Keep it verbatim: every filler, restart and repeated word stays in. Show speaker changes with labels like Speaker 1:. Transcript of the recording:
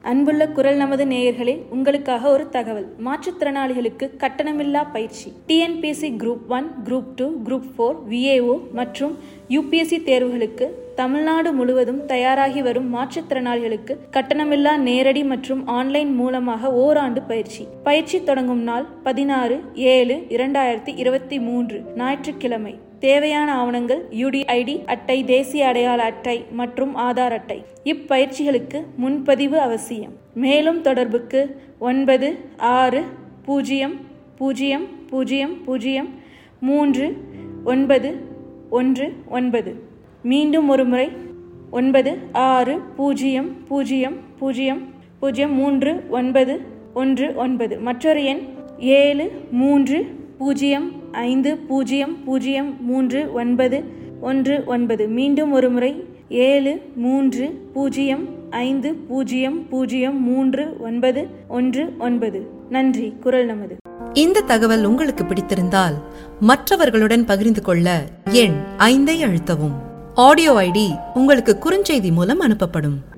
Speaker 1: அன்புள்ள குரல் நமது நேயர்களே, உங்களுக்காக ஒரு தகவல். மாற்றுத்திறனாளிகளுக்கு கட்டணமில்லா பயிற்சி. TNPSC group one, group two, group four, VAO மற்றும் யூபிஎஸ்சி தேர்வுகளுக்கு தமிழ்நாடு முழுவதும் தயாராகி வரும் மாற்றுத்திறனாளிகளுக்கு கட்டணமில்லா நேரடி மற்றும் ஆன்லைன் மூலமாக ஓராண்டு பயிற்சி. பயிற்சி தொடங்கும் நாள் பதினாறு ஏழு இரண்டாயிரத்தி இருபத்தி மூன்று ஞாயிற்றுக்கிழமை. தேவையான ஆவணங்கள் யூடிஐடி அட்டை, தேசிய அடையாள அட்டை மற்றும் ஆதார் அட்டை. இப்பயிற்சிகளுக்கு முன்பதிவு அவசியம். மேலும் தொடர்புக்கு ஒன்பது ஆறு பூஜ்ஜியம் பூஜ்ஜியம் பூஜ்ஜியம் பூஜ்ஜியம் மூன்று ஒன்பது ஒன்று ஒன்பது. மீண்டும் ஒரு முறை ஒன்பது ஆறு பூஜ்ஜியம் பூஜ்ஜியம் பூஜ்ஜியம் பூஜ்ஜியம் மூன்று ஒன்பது ஒன்று ஒன்பது. மற்றொரு எண் ஏழு மூன்று பூஜ்ஜியம் ஐந்து பூஜ்ஜியம் பூஜ்ஜியம் மூன்று ஒன்பது ஒன்று ஒன்பது. மீண்டும் ஒரு முறை ஏழு மூன்று பூஜ்ஜியம் ஐந்து பூஜ்ஜியம் பூஜ்ஜியம் மூன்று ஒன்பது ஒன்று ஒன்பது. நன்றி. குரல் நமது.
Speaker 2: இந்த தகவல் உங்களுக்கு பிடித்திருந்தால் மற்றவர்களுடன் பகிர்ந்து கொள்ள எண் ஐந்தை அழுத்தவும். ஆடியோ ஐடி உங்களுக்கு குறுஞ்செய்தி மூலம் அனுப்பப்படும்.